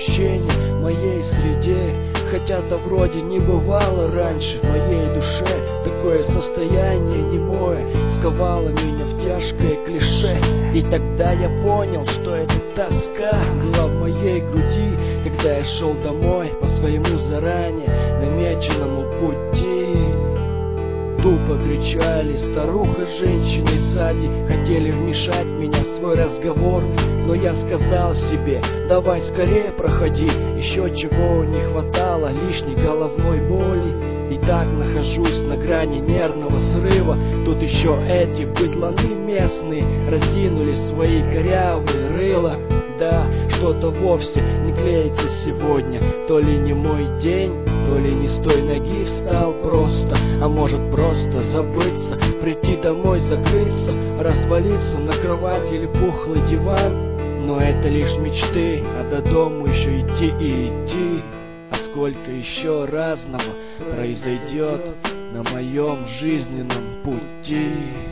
ощущения в моей среде. Хотя-то вроде не бывало раньше в моей душе. Такое состояние немое сковало меня в тяжкое клише. И тогда я понял, что эта тоска была в моей груди, когда я шел домой по своему заранее намеченному пути. Тупо кричали старуха с женщиной сзади, хотели вмешать меня в свой разговор. Но я сказал себе: давай скорее проходи, еще чего не хватало, лишней головной боли. И так нахожусь на грани нервного срыва. Тут еще эти быдланы местные разинули свои корявые рыла. Да, что-то вовсе не клеится сегодня. То ли не мой день, то ли не с той ноги встал просто. А может просто забыться, прийти домой, закрыться, развалиться на кровати или пухлый диван. Но это лишь мечты, а до дома еще идти и идти. А сколько еще разного произойдет на моем жизненном пути.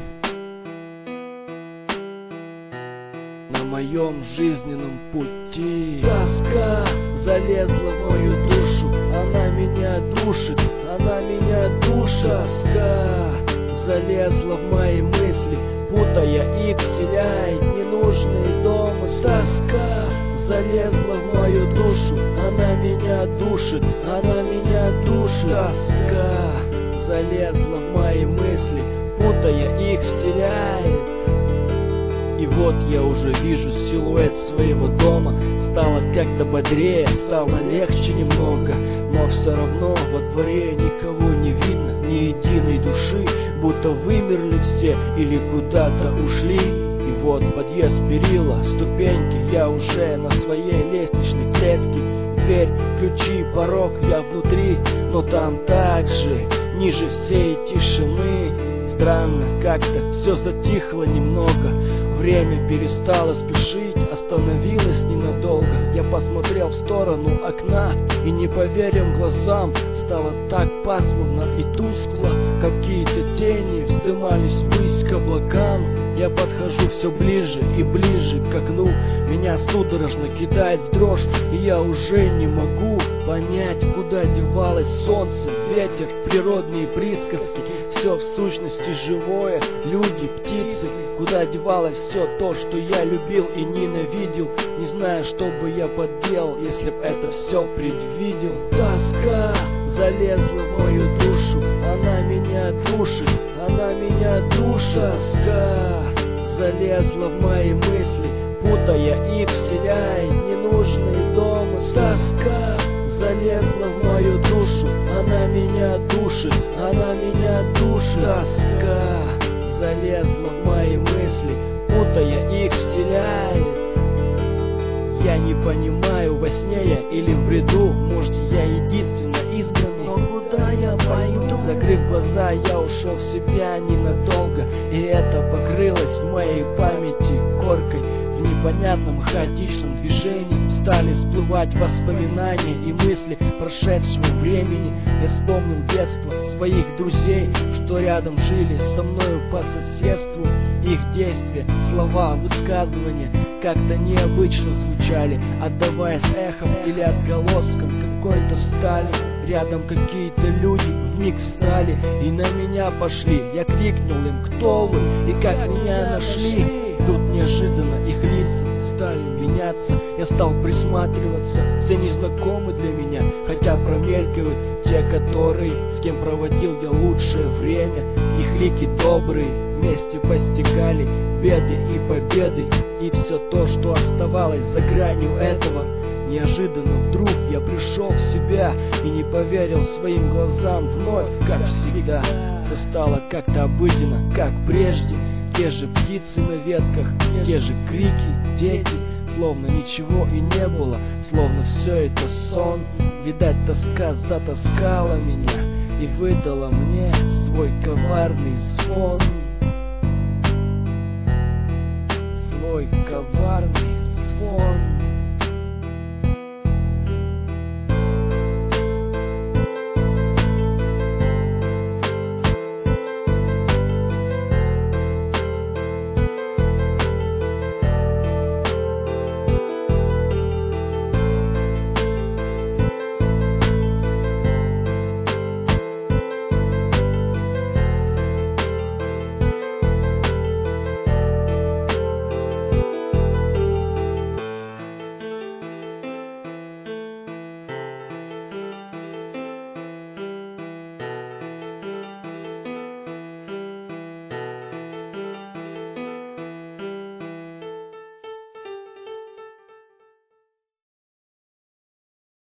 На моем жизненном пути. Тоска залезла в мою душу, она меня душит, она меня душит. Тоска залезла в мои мысли, путая и вселяет ненужные домыслы. Тоска залезла в мою душу, она меня душит, она меня душит. Тоска залезла в мои мысли, путая их вселяет. И вот я уже вижу силуэт своего дома. Стало как-то бодрее, стало легче немного. Но все равно во дворе никого не видно, ни единой души. Будто вымерли все или куда-то ушли. И вот подъезд, перила, ступеньки, я уже на своей лестничной клетке. Дверь, ключи, порог, я внутри, но там так же, ниже всей тишины. Странно, как-то все затихло немного. Время перестало спешить, остановилось ненадолго. Я посмотрел в сторону окна и не поверил глазам. Стало так пасмурно и тускло, какие-то тени вздымались ввысь к облакам. Я подхожу все ближе и ближе к окну. Меня судорожно кидает в дрожь, и я уже не могу понять, куда девалось солнце, ветер, природные присказки. Все в сущности живое, люди, птицы. Куда девалось все то, что я любил и ненавидел. Не знаю, что бы я поделал, если б это все предвидел. Тоска залезла в мою душу, она меня душит, она меня душит. Тоска залезла в мои мысли, путая и вселяя ненужные домыслы. Тоска залезла в мою душу, она меня душит, она меня душит. Тоска залезла в мои мысли, путая их вселяет. Я не понимаю, во сне я или в бреду. Может, я единственно избранный, но куда я пойду? Закрыв глаза, я ушел в себя ненадолго, и это покрылось в моей памяти коркой. В непонятном хаотичном движении стали всплывать воспоминания и мысли прошедшего времени. Я вспомнил детство своих друзей, что рядом жили со мною по соседству. Их действия, слова, высказывания как-то необычно звучали, отдаваясь эхом или отголоском какой-то стали. Рядом какие-то люди вмиг встали и на меня пошли. Я крикнул им: кто вы и как меня нашли? Тут неожиданно их лица стали меняться. Я стал присматриваться, все незнакомы для меня, хотя промелькивают те, которые, с кем проводил я лучшее время. Их лики добрые вместе постигали беды и победы, и все то, что оставалось за гранью этого. Неожиданно вдруг я пришел в себя и не поверил своим глазам вновь, как всегда. Все стало как-то обыденно, как прежде. Те же птицы на ветках, те же крики, дети. Словно ничего и не было, словно все это сон. Видать, тоска затаскала меня и выдала мне свой коварный звон. Свой коварный звон.